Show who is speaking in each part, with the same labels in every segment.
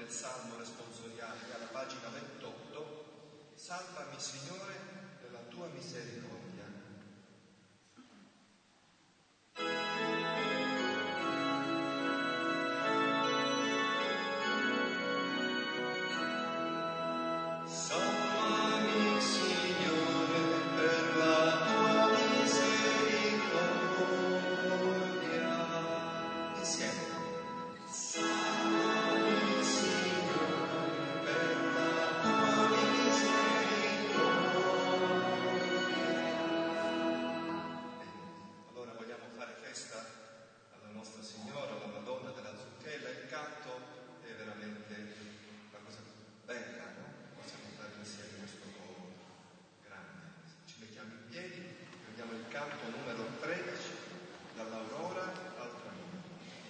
Speaker 1: del Salmo responsoriale, alla pagina 28, salvami Signore nella tua misericordia. Salvami Signore per la tua misericordia. Insieme. Salvami Signore per la tua misericordia. Allora vogliamo fare festa alla nostra Signora, alla Madonna della Zucchella. Il canto è veramente una cosa bella, no? Possiamo fare insieme questo coro grande. Ci mettiamo in piedi, prendiamo il canto numero 13, dall'Aurora al tramonto.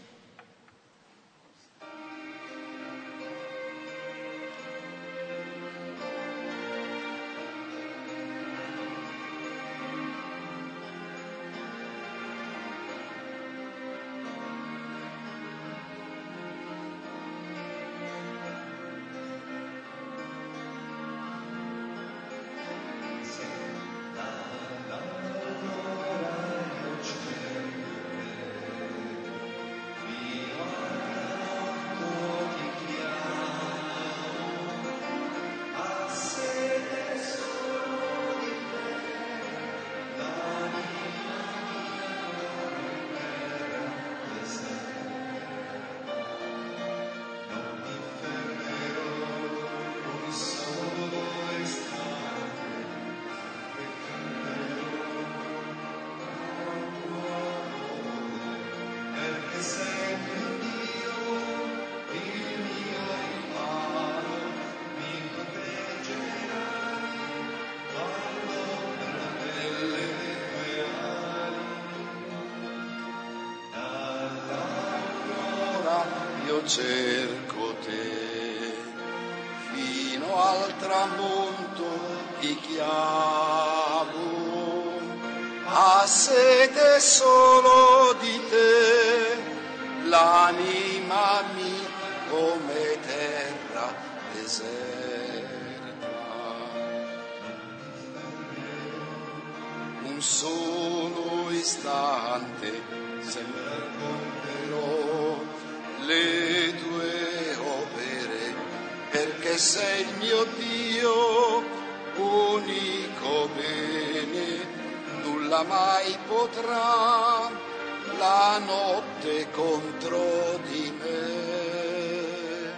Speaker 2: Cerco te, fino al tramonto ti chiamo, ha sete solo di te, l'anima mia come terra deserta. Un solo istante sempre compierò le tue opere, perché sei il mio Dio, unico bene, nulla mai potrà la notte contro di me.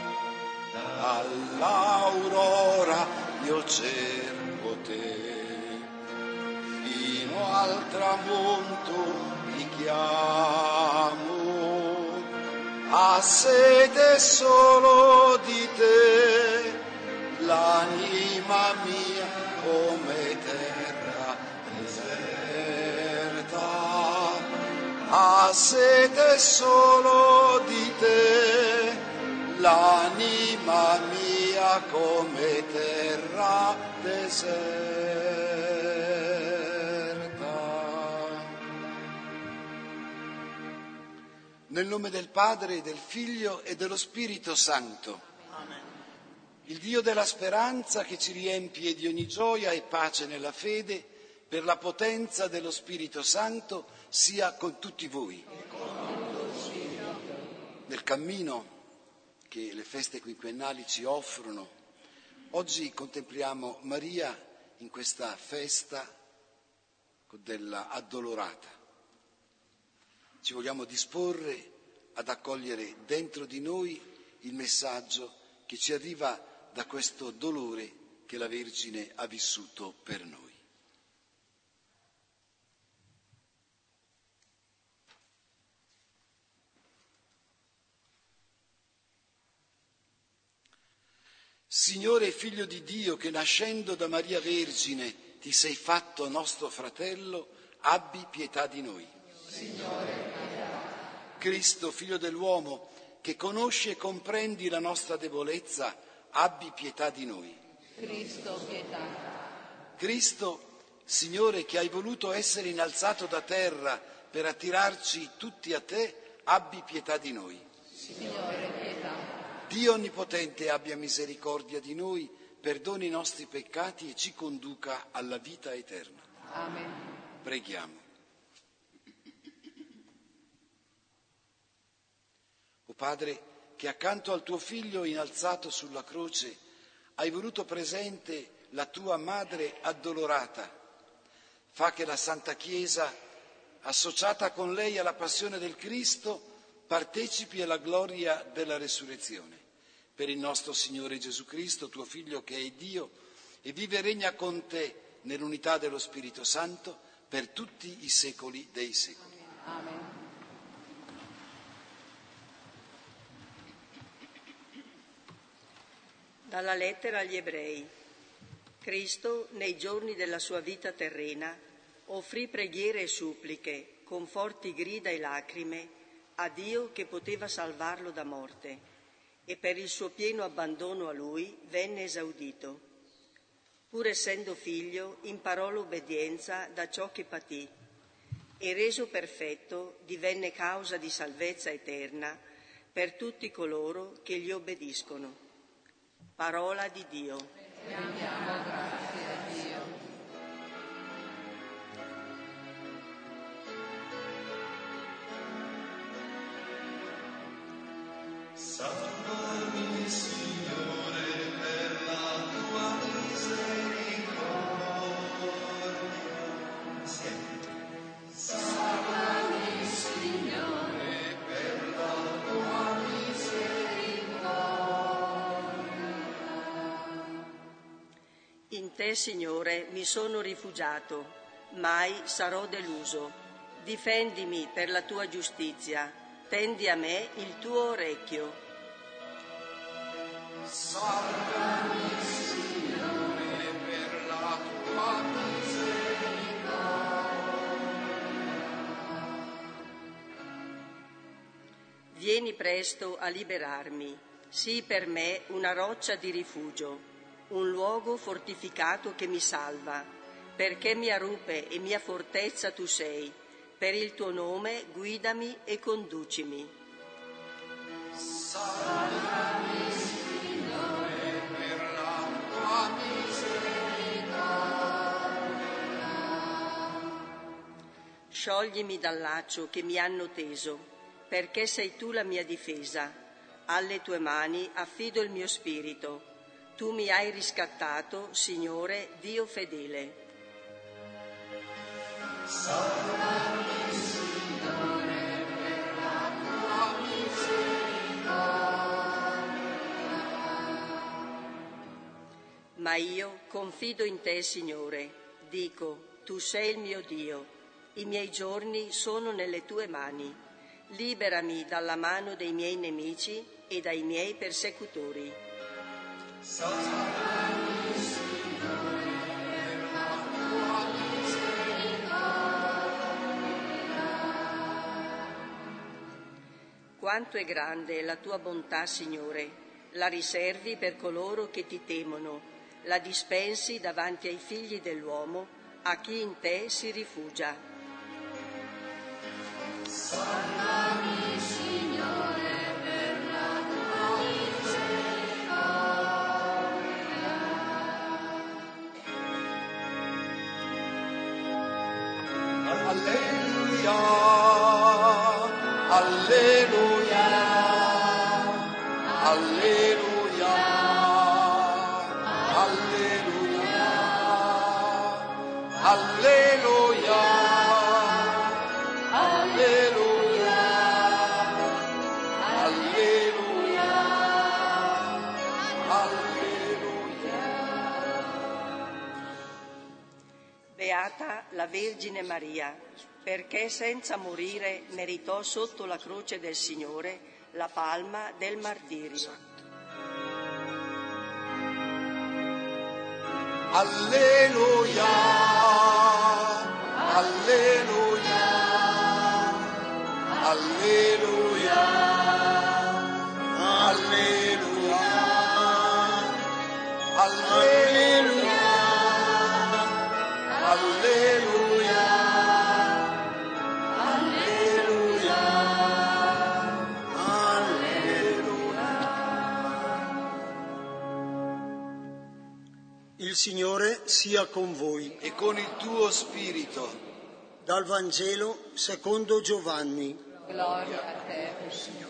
Speaker 2: All'aurora io cerco te, fino al tramonto ti chiamo, ha sete solo di te, l'anima mia come terra deserta, ha sete solo di te, l'anima mia come terra deserta. Nel nome del Padre, del Figlio e dello Spirito Santo. Amen. Il Dio della speranza che ci riempie di ogni gioia e pace nella fede, per la potenza dello Spirito Santo, sia con tutti voi. Nel cammino che le feste quinquennali ci offrono, oggi contempliamo Maria in questa festa della addolorata. Ci vogliamo disporre ad accogliere dentro di noi il messaggio che ci arriva da questo dolore che la Vergine ha vissuto per noi. Signore Figlio di Dio, che nascendo da Maria Vergine ti sei fatto nostro fratello, abbi pietà di noi.
Speaker 3: Signore,
Speaker 2: Cristo, Figlio dell'uomo, che conosci e comprendi la nostra debolezza, abbi pietà di noi.
Speaker 3: Cristo, pietà.
Speaker 2: Cristo, Signore, che hai voluto essere innalzato da terra per attirarci tutti a te, abbi pietà di noi.
Speaker 3: Signore, pietà.
Speaker 2: Dio Onnipotente abbia misericordia di noi, perdoni i nostri peccati e ci conduca alla vita eterna.
Speaker 3: Amen.
Speaker 2: Preghiamo. O Padre, che accanto al tuo Figlio innalzato sulla croce hai voluto presente la tua Madre addolorata, fa che la Santa Chiesa, associata con lei alla passione del Cristo, partecipi alla gloria della resurrezione. Per il nostro Signore Gesù Cristo, tuo Figlio che è Dio e vive e regna con te nell'unità dello Spirito Santo per tutti i secoli dei secoli.
Speaker 3: Amen.
Speaker 4: Dalla lettera agli Ebrei. Cristo, nei giorni della sua vita terrena, offrì preghiere e suppliche, con forti grida e lacrime, a Dio che poteva salvarlo da morte, e per il suo pieno abbandono a Lui venne esaudito. Pur essendo figlio, imparò l'obbedienza da ciò che patì, e reso perfetto divenne causa di salvezza eterna per tutti coloro che gli obbediscono. Parola di Dio.
Speaker 3: Rendiamo grazie a Dio.
Speaker 1: Salvami, Signore, per la tua misericordia. Salvami, Signore, per la tua
Speaker 4: In te, Signore, mi sono rifugiato, mai sarò deluso. Difendimi per la tua giustizia, tendi a me il tuo orecchio.
Speaker 1: Salvami, Signore, per la tua misericordia.
Speaker 4: Vieni presto a liberarmi, sii per me una roccia di rifugio, un luogo fortificato che mi salva, perché mia rupe e mia fortezza tu sei. Per il tuo nome guidami e conducimi.
Speaker 1: Salvami, Signore, per la tua misericordia.
Speaker 4: Scioglimi dal laccio che mi hanno teso, perché sei tu la mia difesa. Alle tue mani affido il mio spirito. Tu mi hai riscattato, Signore, Dio fedele.
Speaker 1: Salvami, Signore, per la tua misericordia.
Speaker 4: Ma io confido in te, Signore. Dico, tu sei il mio Dio. I miei giorni sono nelle tue mani. Liberami dalla mano dei miei nemici e dai miei persecutori.
Speaker 1: Salvami, Signore, per la tua misericordia.
Speaker 4: Quanto è grande la tua bontà, Signore, la riservi per coloro che ti temono, la dispensi davanti ai figli dell'uomo, a chi in te si rifugia.
Speaker 1: Salvami, Signore, per la tua misericordia. Alleluia, alleluia, alleluia, alleluia, alleluia, alleluia, alleluia, alleluia.
Speaker 4: Beata la Vergine Maria, perché senza morire meritò sotto la croce del Signore la palma del martirio.
Speaker 1: Alleluia, alleluia, alleluia, alleluia, alleluia, alleluia, alleluia, alleluia.
Speaker 5: Il Signore sia con voi.
Speaker 2: E con il tuo spirito.
Speaker 5: Dal Vangelo secondo Giovanni.
Speaker 3: Gloria a te, o Signore.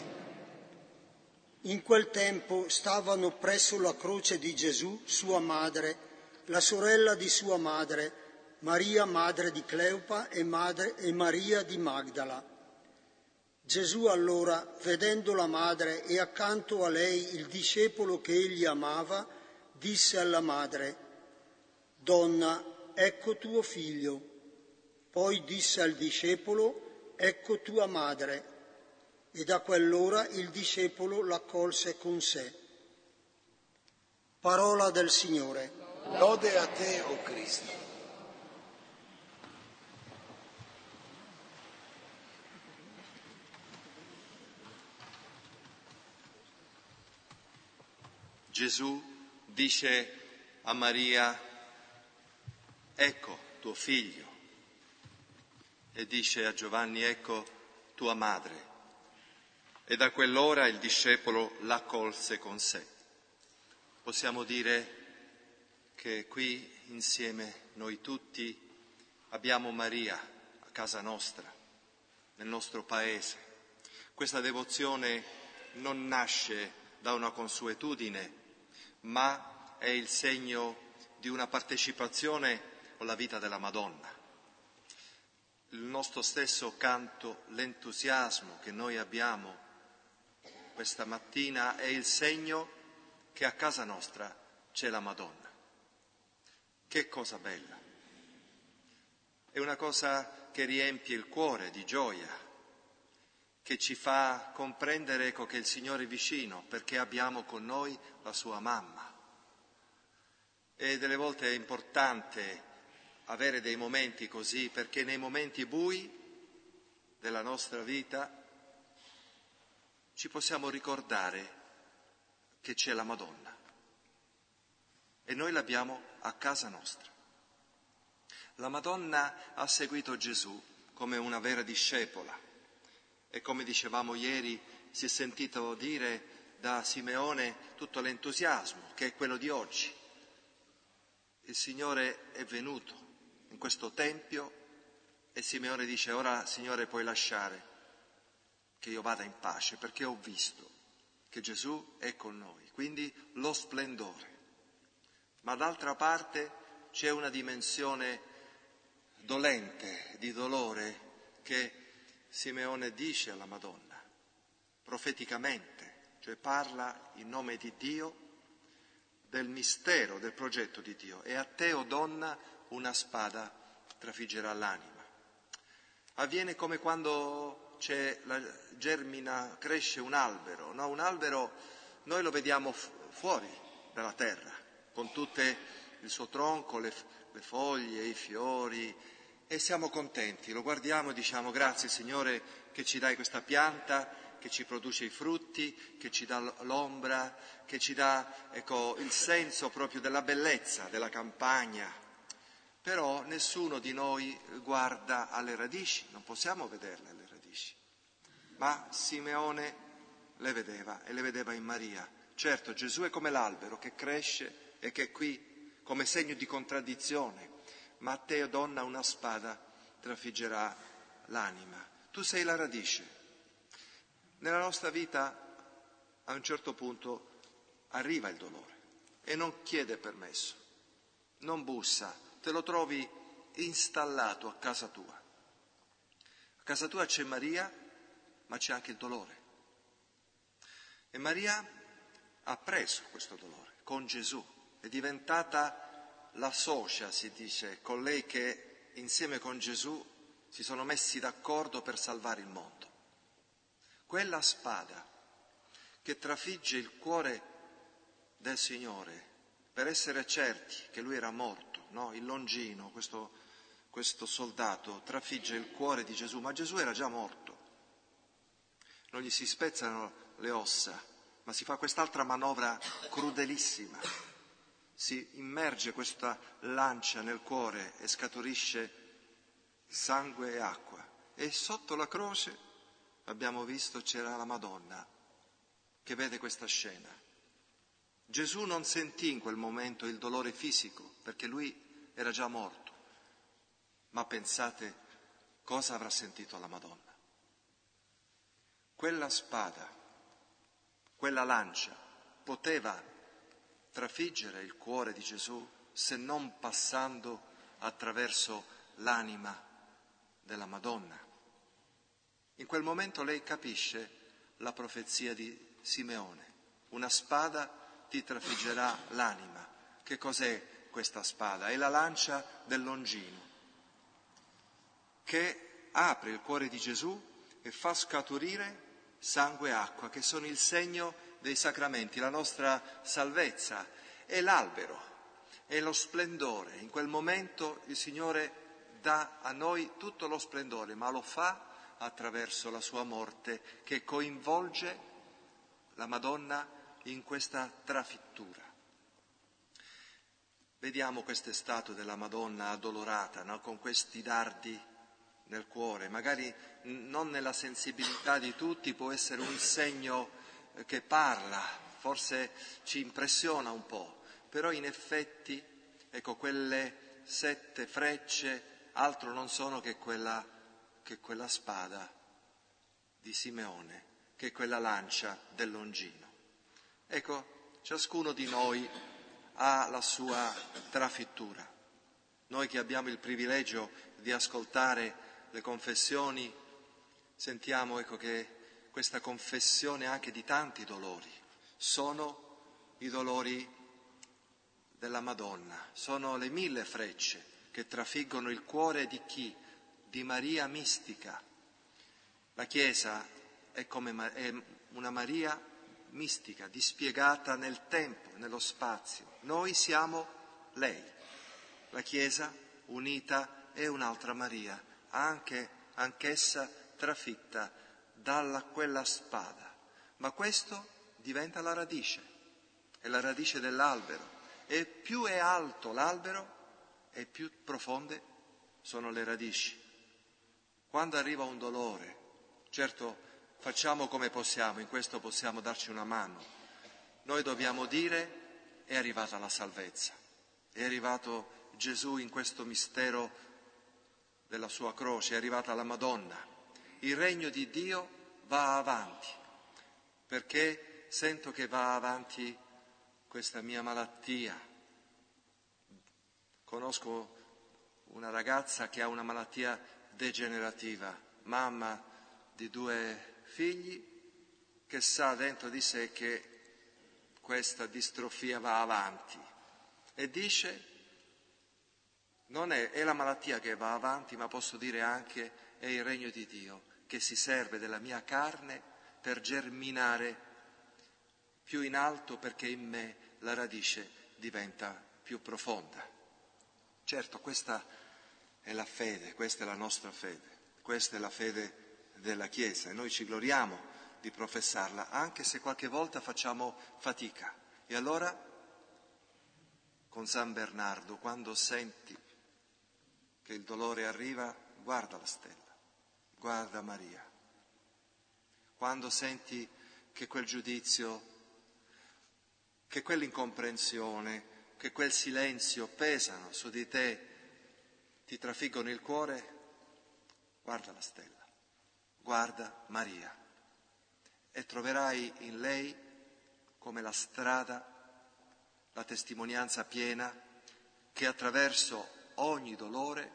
Speaker 5: In quel tempo stavano presso la croce di Gesù sua madre, la sorella di sua madre, Maria madre di Cleopa e Maria di Magdala. Gesù allora, vedendo la madre e accanto a lei il discepolo che egli amava, disse alla madre: «Donna, ecco tuo figlio». Poi disse al discepolo: «Ecco tua madre». E da quell'ora il discepolo l'accolse con sé. Parola del Signore.
Speaker 2: Lode a te, o Cristo.
Speaker 1: Gesù dice a Maria: ecco tuo figlio, e dice a Giovanni: ecco tua madre. E da quell'ora il discepolo l'accolse con sé. Possiamo dire che qui insieme noi tutti abbiamo Maria a casa nostra, nel nostro paese. Questa devozione non nasce da una consuetudine, ma è il segno di una partecipazione con la vita della Madonna. Il nostro stesso canto, l'entusiasmo che noi abbiamo questa mattina è il segno che a casa nostra c'è la Madonna. Che cosa bella! È una cosa che riempie il cuore di gioia, che ci fa comprendere, ecco, che il Signore è vicino, perché abbiamo con noi la sua mamma. E delle volte è importante avere dei momenti così, perché nei momenti bui della nostra vita ci possiamo ricordare che c'è la Madonna e noi l'abbiamo a casa nostra. La Madonna ha seguito Gesù come una vera discepola e, come dicevamo ieri, si è sentito dire da Simeone tutto l'entusiasmo che è quello di oggi. Il Signore è venuto in questo tempio e Simeone dice: ora, Signore, puoi lasciare che io vada in pace, perché ho visto che Gesù è con noi, quindi lo splendore. Ma d'altra parte c'è una dimensione dolente, di dolore, che Simeone dice alla Madonna, profeticamente, cioè parla in nome di Dio, del mistero, del progetto di Dio. E a te, o donna, una spada trafiggerà l'anima. Avviene come quando cresce un albero, no? Un albero noi lo vediamo fuori dalla terra, con tutto il suo tronco, le foglie, i fiori, e siamo contenti, lo guardiamo e diciamo: grazie Signore che ci dai questa pianta, che ci produce i frutti, che ci dà l'ombra, che ci dà, ecco, il senso proprio della bellezza della campagna. Però nessuno di noi guarda alle radici, non possiamo vederle alle radici. Ma Simeone le vedeva, e le vedeva in Maria. Certo, Gesù è come l'albero che cresce e che è qui come segno di contraddizione, ma a te, donna, una spada trafiggerà l'anima. Tu sei la radice. Nella nostra vita, a un certo punto, arriva il dolore e non chiede permesso, non bussa, te lo trovi installato a casa tua. A casa tua c'è Maria, ma c'è anche il dolore. E Maria ha preso questo dolore con Gesù, è diventata la socia, si dice, colei che insieme con Gesù si sono messi d'accordo per salvare il mondo. Quella spada che trafigge il cuore del Signore per essere certi che Lui era morto, no? Il Longino, questo soldato, trafigge il cuore di Gesù, ma Gesù era già morto. Non gli si spezzano le ossa, ma si fa quest'altra manovra crudelissima. Si immerge questa lancia nel cuore e scaturisce sangue e acqua. E sotto la croce, abbiamo visto, c'era la Madonna che vede questa scena Gesù non sentì in quel momento il dolore fisico, perché lui era già morto. Ma pensate cosa avrà sentito la Madonna. Quella spada, quella lancia, poteva trafiggere il cuore di Gesù se non passando attraverso l'anima della Madonna. In quel momento lei capisce la profezia di Simeone. Una spada ti trafiggerà l'anima. Che cos'è questa spada? È la lancia del Longino, che apre il cuore di Gesù e fa scaturire sangue e acqua, che sono il segno dei sacramenti, la nostra salvezza. È l'albero, è lo splendore. In quel momento il Signore dà a noi tutto lo splendore, ma lo fa attraverso la sua morte, che coinvolge la Madonna in questa trafittura. Vediamo queste statue della Madonna addolorata, no? Con questi dardi nel cuore, magari non nella sensibilità di tutti, può essere un segno che parla, forse ci impressiona un po', però in effetti, ecco, quelle 7 frecce altro non sono che quella spada di Simeone, che quella lancia del Longino. Ecco, ciascuno di noi ha la sua trafittura. Noi che abbiamo il privilegio di ascoltare le confessioni, sentiamo, ecco, che questa confessione anche di tanti dolori sono i dolori della Madonna, sono le 1000 frecce che trafiggono il cuore di chi? Di Maria mistica. La Chiesa è una Maria mistica, dispiegata nel tempo, nello spazio. Noi siamo lei. La Chiesa unita è un'altra Maria, anch'essa trafitta dalla quella spada. Ma questo diventa la radice, è la radice dell'albero. E più è alto l'albero e più profonde sono le radici. Quando arriva un dolore, certo facciamo come possiamo, in questo possiamo darci una mano. Noi dobbiamo dire: è arrivata la salvezza, è arrivato Gesù in questo mistero della sua croce, è arrivata la Madonna. Il regno di Dio va avanti, perché sento che va avanti questa mia malattia. Conosco una ragazza che ha una malattia degenerativa, mamma di 2 figli, che sa dentro di sé che questa distrofia va avanti e dice: non è la malattia che va avanti, ma posso dire anche è il regno di Dio che si serve della mia carne per germinare più in alto, perché in me la radice diventa più profonda. Certo, questa è la fede, questa è la nostra fede, questa è la fede della Chiesa e noi ci gloriamo di professarla, anche se qualche volta facciamo fatica. E allora, con San Bernardo, quando senti che il dolore arriva, guarda la stella, guarda Maria. Quando senti che quel giudizio, che quell'incomprensione, che quel silenzio pesano su di te, ti trafiggono il cuore, guarda la stella, guarda Maria e troverai in lei come la strada, la testimonianza piena che attraverso ogni dolore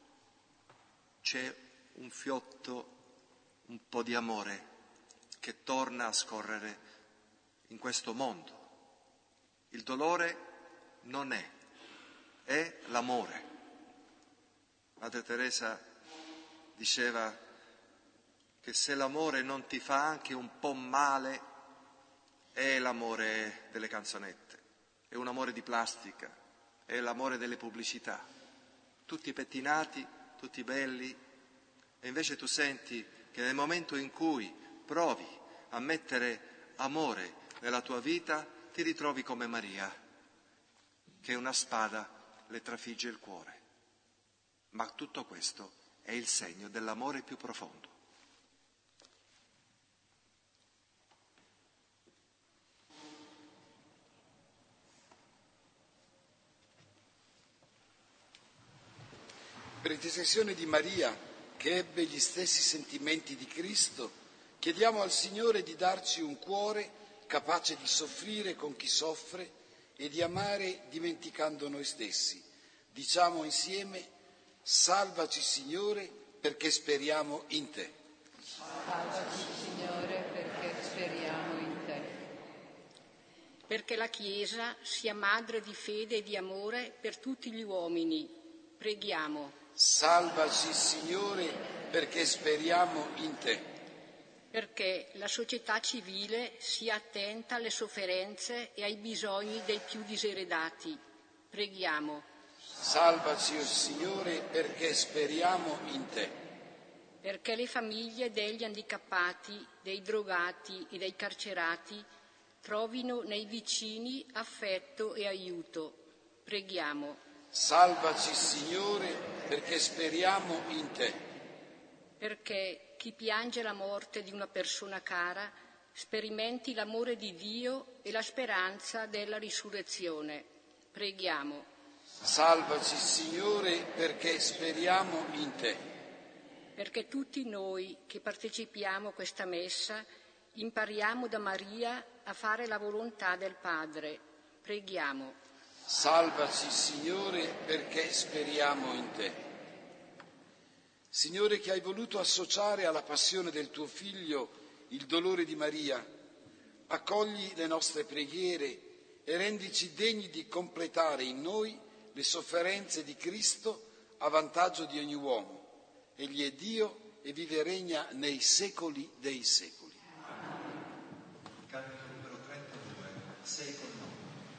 Speaker 1: c'è un fiotto, un po' di amore che torna a scorrere in questo mondo. Il dolore non è l'amore. Madre Teresa diceva che se l'amore non ti fa anche un po' male, è l'amore delle canzonette, è un amore di plastica, è l'amore delle pubblicità. Tutti pettinati, tutti belli, e invece tu senti che nel momento in cui provi a mettere amore nella tua vita, ti ritrovi come Maria, che una spada le trafigge il cuore. Ma tutto questo è il segno dell'amore più profondo.
Speaker 2: Per intercessione di Maria, che ebbe gli stessi sentimenti di Cristo, chiediamo al Signore di darci un cuore capace di soffrire con chi soffre e di amare dimenticando noi stessi. Diciamo insieme: salvaci Signore, perché speriamo in te.
Speaker 3: Salvaci Signore, perché speriamo in te.
Speaker 6: Perché la Chiesa sia madre di fede e di amore per tutti gli uomini, preghiamo.
Speaker 2: Salvaci Signore, perché speriamo in te.
Speaker 6: Perché la società civile sia attenta alle sofferenze e ai bisogni dei più diseredati, preghiamo.
Speaker 2: Salvaci, o Signore, perché speriamo in te.
Speaker 6: Perché le famiglie degli handicappati, dei drogati e dei carcerati trovino nei vicini affetto e aiuto, preghiamo.
Speaker 2: Salvaci, Signore, perché speriamo in te.
Speaker 6: Perché chi piange la morte di una persona cara sperimenti l'amore di Dio e la speranza della risurrezione. Preghiamo.
Speaker 2: Salvaci, Signore, perché speriamo in te.
Speaker 6: Perché tutti noi che partecipiamo a questa messa impariamo da Maria a fare la volontà del Padre. Preghiamo.
Speaker 2: Salvaci, Signore, perché speriamo in te. Signore, che hai voluto associare alla passione del tuo Figlio il dolore di Maria, accogli le nostre preghiere e rendici degni di completare in noi le sofferenze di Cristo a vantaggio di ogni uomo. Egli è Dio e vive e regna nei secoli dei secoli.
Speaker 1: Canto numero 32, sei con noi.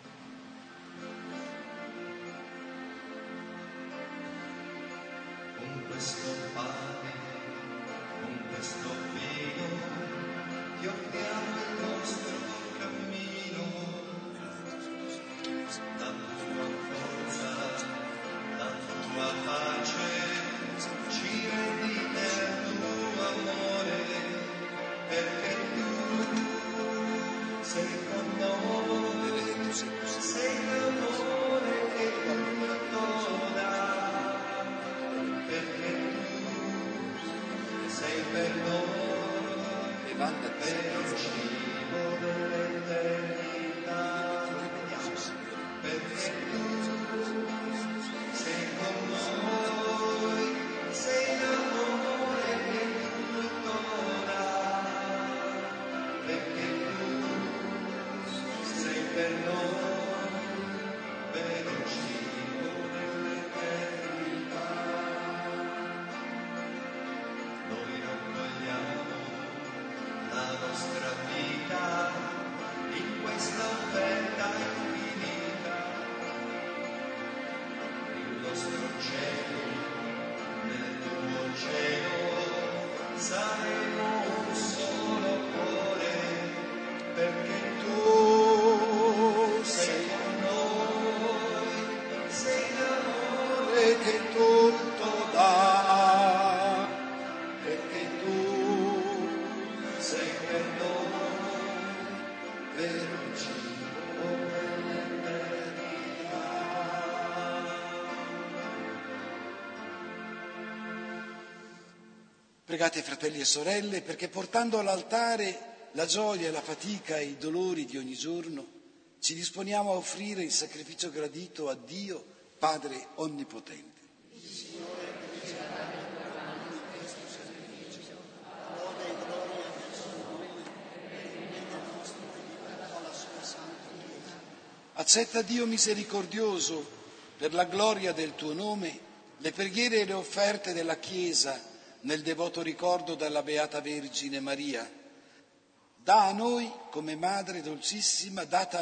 Speaker 1: Con questo pane, con questo vino, ti offriamo il nostro cammino. La tua forza, la tua pace, ci rendi nel tuo amore, perché tu sei con noi, sei l'amore che tutto dà, perché tu sei per noi, per il cibo dell'eternità, perché tu sei con noi, sei l'amore che tutto dà, perché tu sei per noi, per il cibo dell'eternità. Noi raccogliamo la nostra vita in questa offerta infinita, il nostro cielo, nel tuo cielo saremo un solo cuore, perché tu sei con noi, sei l'amore che tutto dà, perché tu sei per noi, per il cibo dell'eternità.
Speaker 2: Pregate, fratelli e sorelle, perché portando all'altare la gioia e la fatica e i dolori di ogni giorno, ci disponiamo a offrire il sacrificio gradito a Dio, Padre Onnipotente. Accetta, Dio misericordioso, per la gloria del tuo nome, le preghiere e le offerte della Chiesa nel devoto ricordo della Beata Vergine Maria. Data a noi come Madre Dolcissima,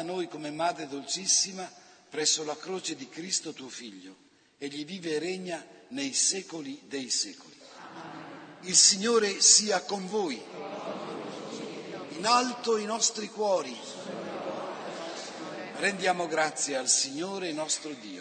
Speaker 2: presso la croce di Cristo tuo Figlio. Egli vive e regna nei secoli dei secoli. Il Signore sia con voi. In alto i nostri cuori. Rendiamo grazie al Signore nostro Dio.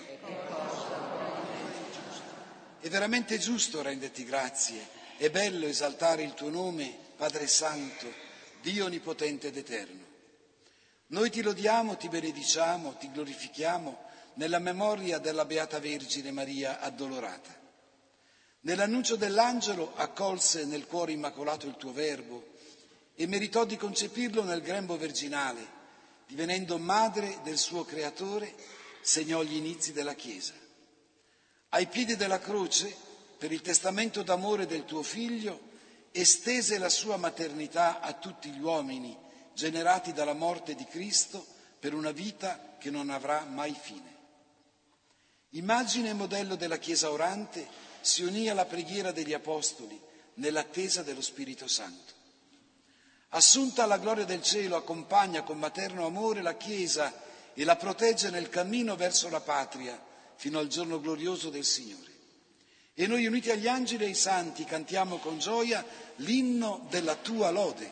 Speaker 2: È veramente giusto renderti grazie, è bello esaltare il tuo nome, Padre Santo, Dio Onnipotente ed Eterno. Noi ti lodiamo, ti benediciamo, ti glorifichiamo nella memoria della Beata Vergine Maria Addolorata. Nell'annuncio dell'angelo accolse nel cuore immacolato il tuo verbo e meritò di concepirlo nel grembo virginale, divenendo madre del suo creatore, segnò gli inizi della Chiesa. Ai piedi della croce, per il testamento d'amore del tuo figlio, estese la sua maternità a tutti gli uomini generati dalla morte di Cristo per una vita che non avrà mai fine. Immagine e modello della Chiesa orante, si unì alla preghiera degli Apostoli nell'attesa dello Spirito Santo. Assunta alla gloria del cielo, accompagna con materno amore la Chiesa e la protegge nel cammino verso la patria fino al giorno glorioso del Signore. E noi uniti agli angeli e ai santi cantiamo con gioia l'inno della tua lode.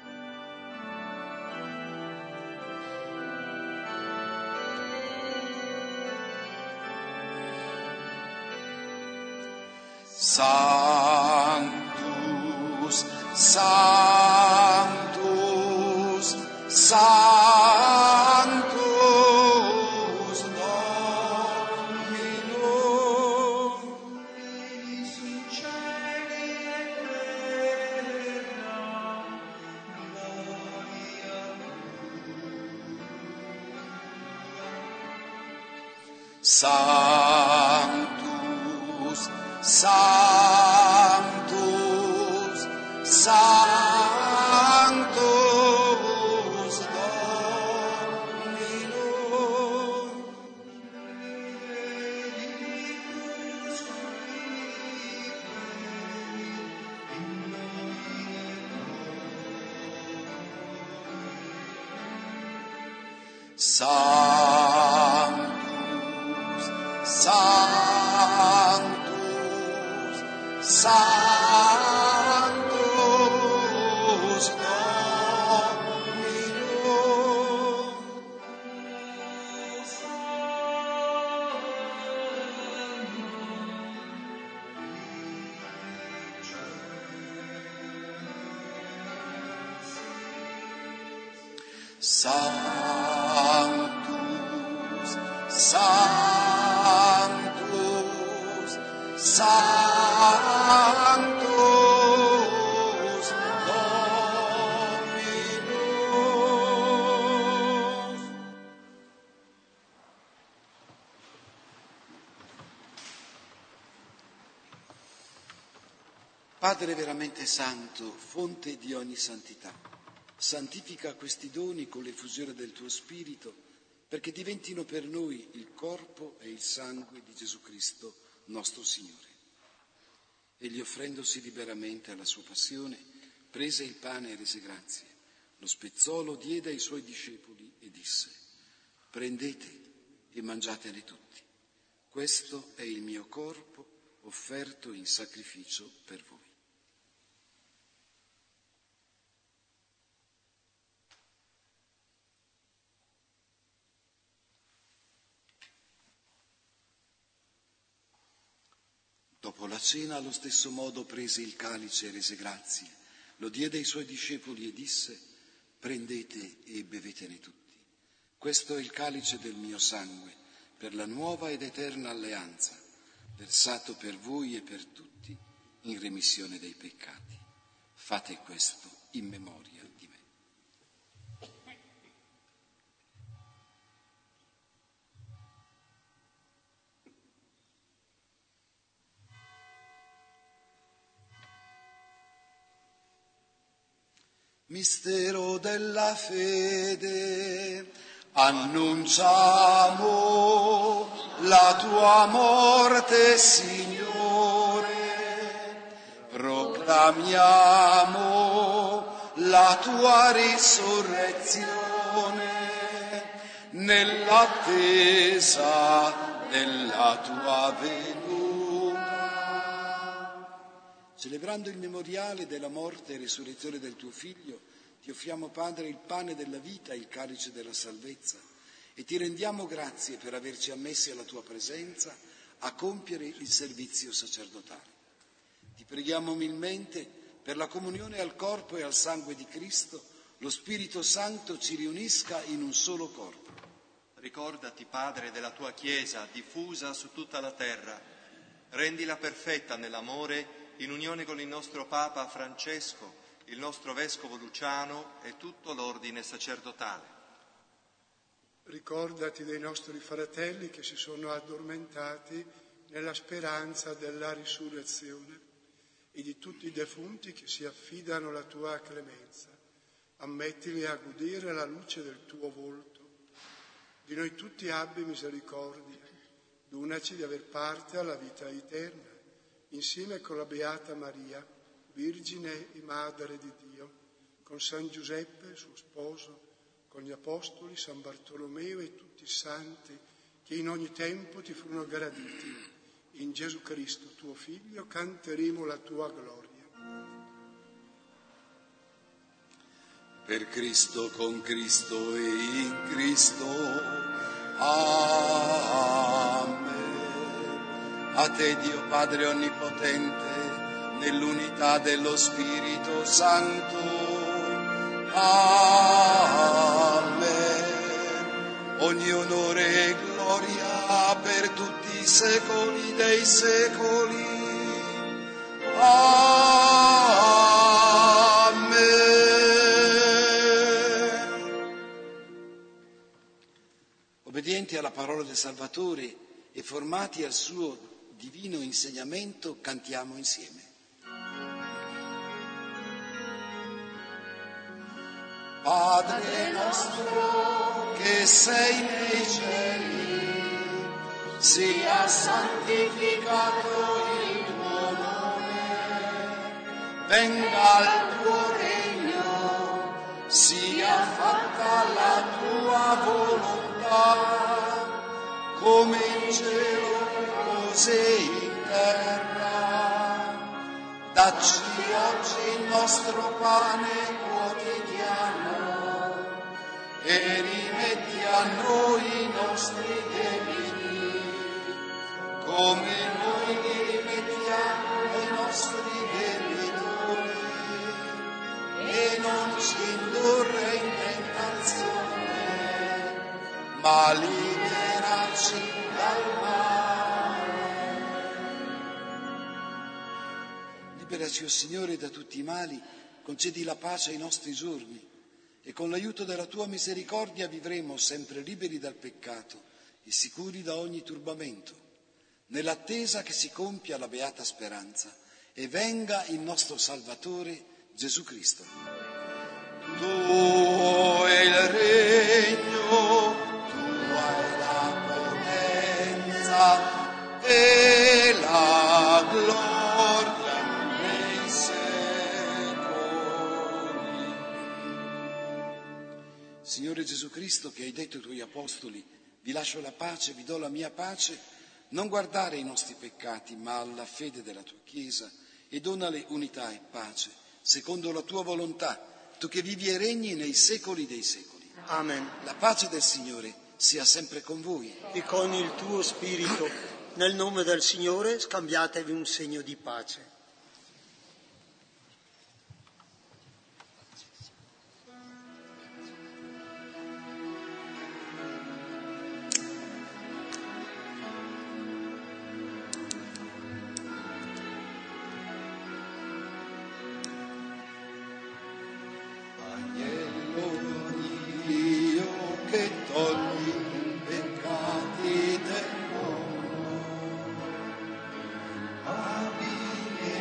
Speaker 2: Sanctus, Sanctus, Sanctus, Dominus, in cieli e terra, gloria tua. Sanctus, Sanctus, Sanctus, Dominus, benedictus Sanctus, Sanctus, Sanctus, Dominus. Sanctus, Sanctus, Sanctus, Dominus. Padre veramente santo, fonte di ogni santità, santifica questi doni con l'effusione del tuo Spirito, perché diventino per noi il corpo e il sangue di Gesù Cristo, nostro Signore. Egli, offrendosi liberamente alla sua passione, prese il pane e rese grazie, lo spezzò, lo diede ai suoi discepoli e disse: prendete e mangiatene tutti, questo è il mio corpo offerto in sacrificio per voi. Dopo la cena, allo stesso modo, prese il calice e rese grazie, lo diede ai suoi discepoli e disse: prendete e bevetene tutti. Questo è il calice del mio sangue, per la nuova ed eterna alleanza, versato per voi e per tutti in remissione dei peccati. Fate questo in memoria di me. Mistero della fede, annunciamo la tua morte, Signore, proclamiamo la tua risurrezione nell'attesa della tua venuta. Celebrando il memoriale della morte e risurrezione del tuo Figlio, ti offriamo, Padre, il pane della vita e il calice della salvezza e ti rendiamo grazie per averci ammessi alla tua presenza a compiere il servizio sacerdotale. Ti preghiamo umilmente per la comunione al corpo e al sangue di Cristo, lo Spirito Santo ci riunisca in un solo corpo.
Speaker 7: Ricordati, Padre, della tua Chiesa diffusa su tutta la terra.
Speaker 1: Rendila perfetta nell'amore, in unione con il nostro Papa Francesco, il nostro Vescovo Luciano e tutto l'ordine sacerdotale.
Speaker 7: Ricordati dei nostri fratelli che si sono addormentati nella speranza della risurrezione e di tutti i defunti che si affidano alla tua clemenza. Ammettili a godere la luce del tuo volto. Di noi tutti abbi misericordia. Donaci di aver parte alla vita eterna, insieme con la Beata Maria, Vergine e Madre di Dio, con San Giuseppe, suo sposo, con gli Apostoli, San Bartolomeo e tutti i santi che in ogni tempo ti furono graditi. In Gesù Cristo, tuo Figlio, canteremo la tua gloria.
Speaker 2: Per Cristo, con Cristo e in Cristo. Amen. A te, Dio Padre Onnipotente, nell'unità dello Spirito Santo. Amen. Ogni onore e gloria per tutti i secoli dei secoli. Obbedienti alla parola del Salvatore e formati al suo divino insegnamento, cantiamo insieme. Padre nostro che sei nei cieli, sia santificato il tuo nome, venga il tuo regno, sia fatta la tua volontà, come in cielo così in terra. Dacci oggi il nostro pane quotidiano e rimetti a noi i nostri debiti, come noi li rimettiamo ai nostri debitori, e non ci indurre in tentazione, ma liberaci dal male. Liberaci, o Signore, da tutti i mali, concedi la pace ai nostri giorni, e con l'aiuto della tua misericordia vivremo sempre liberi dal peccato e sicuri da ogni turbamento, nell'attesa che si compia la beata speranza e venga il nostro Salvatore Gesù Cristo. Tuo è il regno, tua è la potenza e la gloria nei secoli. Signore Gesù Cristo, che hai detto ai tuoi apostoli: vi lascio la pace, vi do la mia pace, non guardare ai nostri peccati, ma alla fede della tua Chiesa, e donale unità e pace, secondo la tua volontà, tu che vivi e regni nei secoli dei secoli.
Speaker 5: Amen.
Speaker 2: La pace del Signore sia sempre con voi.
Speaker 5: E con il tuo spirito, nel nome del Signore, scambiatevi un segno di pace.
Speaker 2: Abbi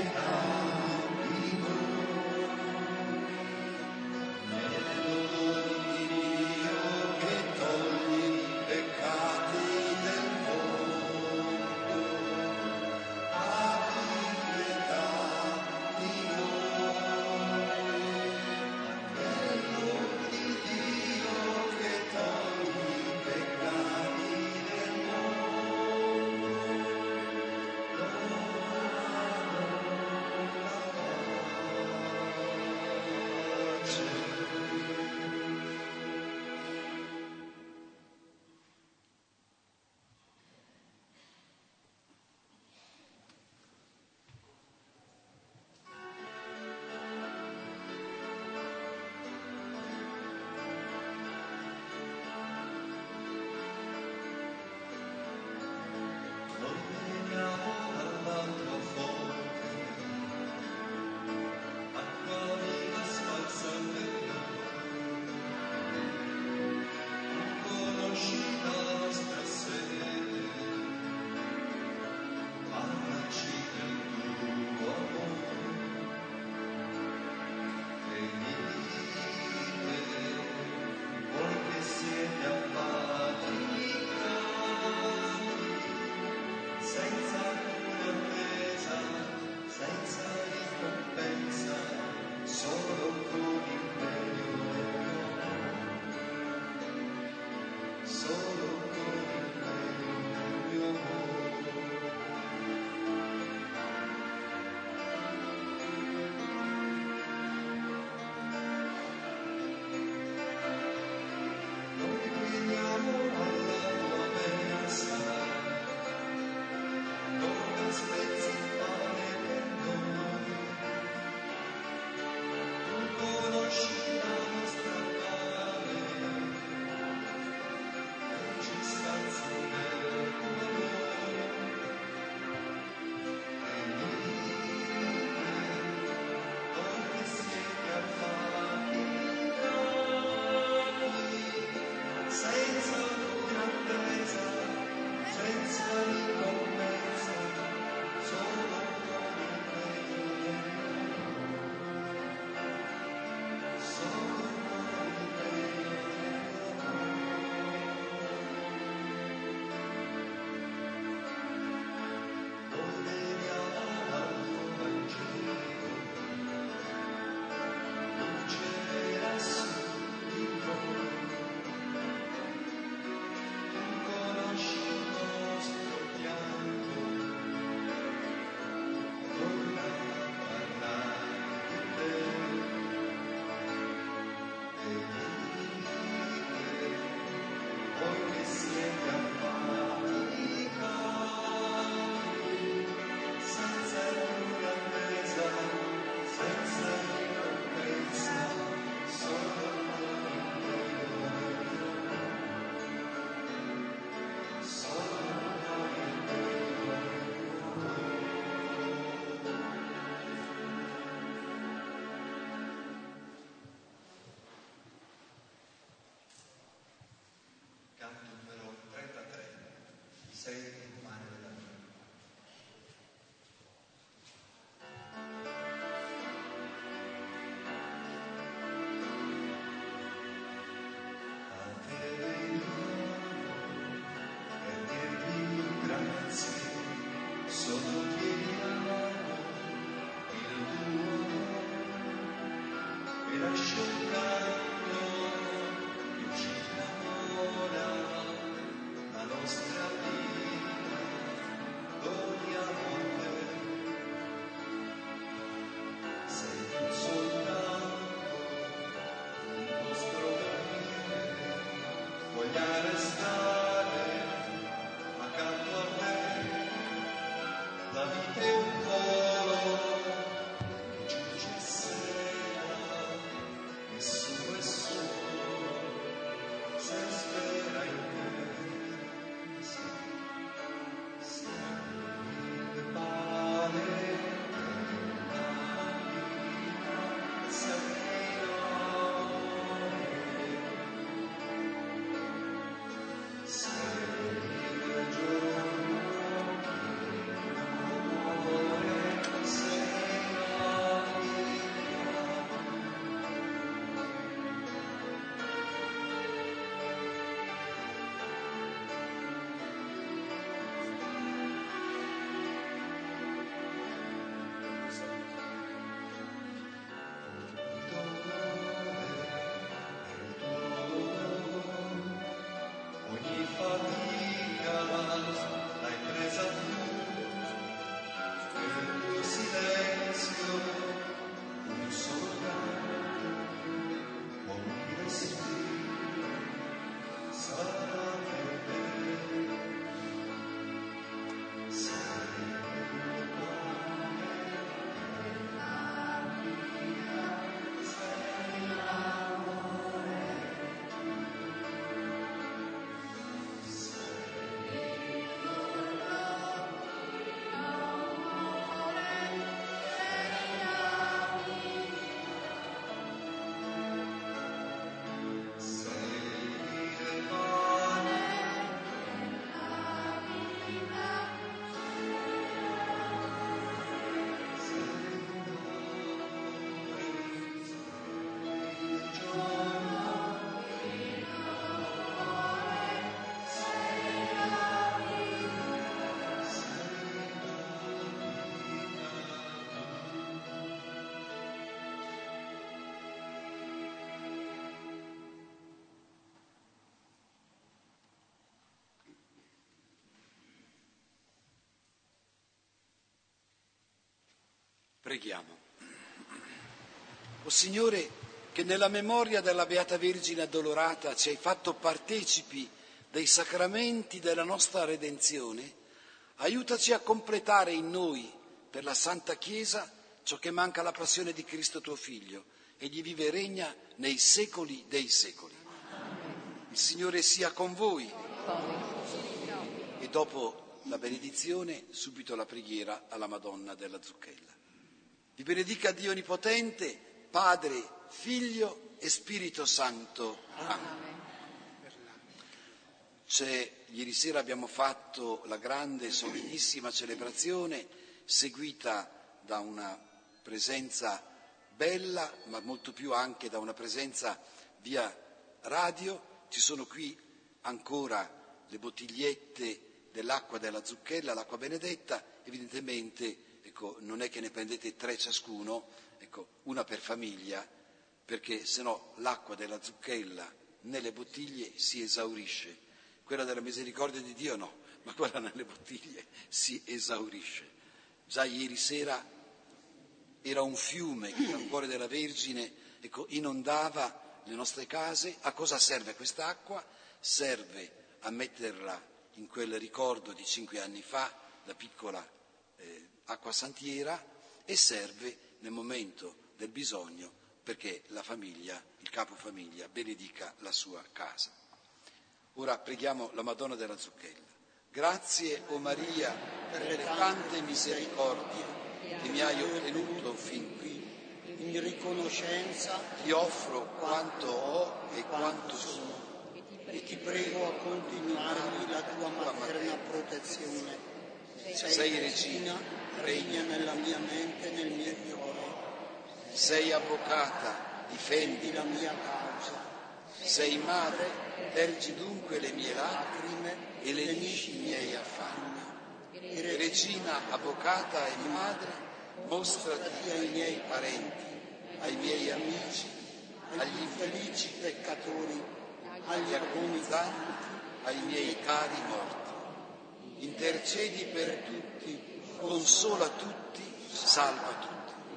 Speaker 2: Preghiamo. O Signore, che nella memoria della Beata Vergine Addolorata ci hai fatto partecipi dei sacramenti della nostra redenzione, aiutaci a completare in noi, per la Santa Chiesa, ciò che manca alla passione di Cristo tuo Figlio, egli vive e regna nei secoli dei secoli. Il Signore sia con voi. E dopo la benedizione, subito la preghiera alla Madonna della Zucchella. Vi benedica Dio Onnipotente, Padre, Figlio e Spirito Santo. Amen. Ieri sera abbiamo fatto la grande, solennissima celebrazione, seguita da una presenza bella, ma molto più anche da una presenza via radio. Ci sono qui ancora le bottigliette dell'acqua della Zucchella, l'acqua benedetta. Evidentemente, non è che ne prendete 3 ciascuno, una per famiglia, perché sennò l'acqua della Zucchella nelle bottiglie si esaurisce. Quella della misericordia di Dio no, ma quella nelle bottiglie si esaurisce. Già ieri sera era un fiume che dal cuore della Vergine inondava le nostre case. A cosa serve quest'acqua? Serve a metterla in quel ricordo di 5 anni fa, la piccola acqua santiera, e serve nel momento del bisogno perché la famiglia, il capofamiglia, benedica la sua casa. Ora preghiamo la Madonna della Zucchella. Grazie, o Maria, per le tante misericordie che mi hai ottenuto fin qui.
Speaker 5: In riconoscenza
Speaker 2: ti offro quanto ho e quanto sono
Speaker 5: e ti prego a continuarmi la tua materna protezione.
Speaker 2: Sei regina,
Speaker 5: regna nella mia mente e nel mio cuore.
Speaker 2: Sei avvocata, difendi
Speaker 5: la mia causa.
Speaker 2: Sei madre, tergi dunque le mie lacrime e lenisci i miei affanni. Regina, avvocata e madre, mostrati ai miei parenti, ai miei amici, agli infelici peccatori, agli agonizzanti, ai miei cari morti. Intercedi per tutti, consola tutti, salva tutti.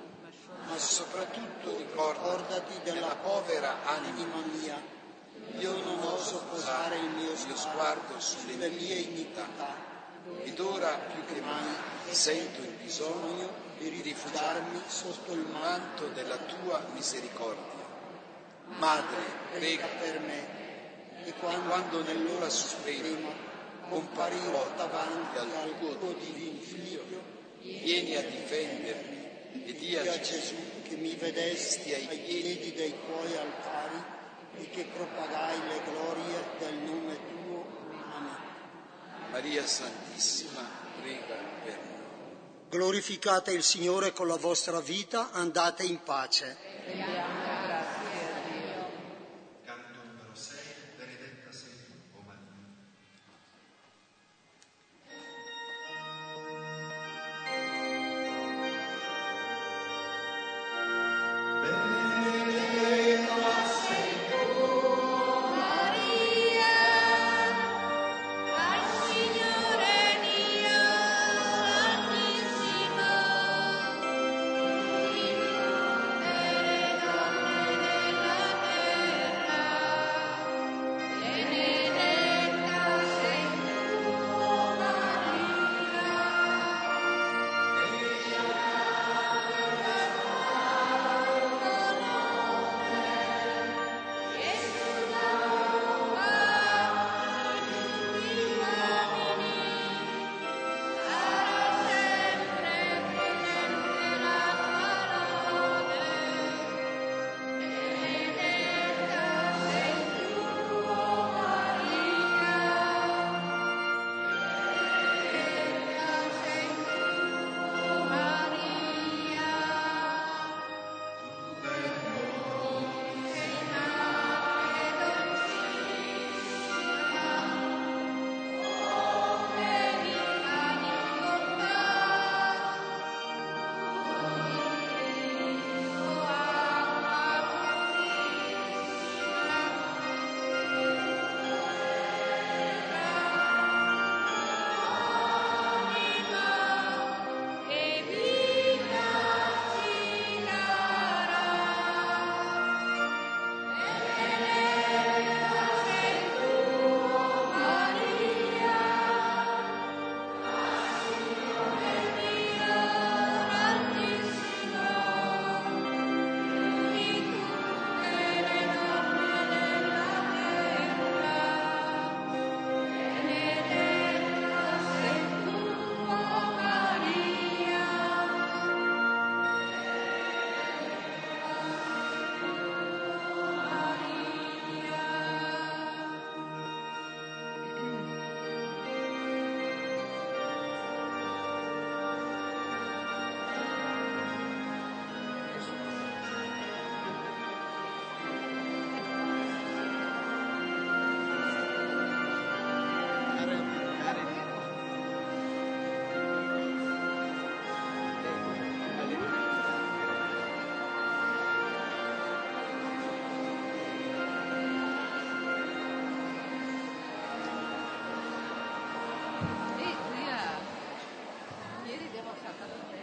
Speaker 2: Ma soprattutto ricordati della povera anima mia. Io non oso posare il mio sguardo sulle mie iniquità ed ora più che mai sento il bisogno di rifugiarmi sotto il manto della tua misericordia. Madre, prega per me e quando nell'ora suprema comparirò davanti al tuo divino Figlio, vieni a difendermi e di a Gesù che mi vedesti ai piedi dei tuoi altari e che propagai le glorie del nome tuo. Amen. Maria Santissima, prega per noi.
Speaker 5: Glorificate il Signore con la vostra vita, andate in pace.
Speaker 3: Rendiamo grazie a Dio.
Speaker 1: Canto numero 6, benedetta sei tu, o Maria.
Speaker 8: Signore Dio Altissimo,
Speaker 3: portata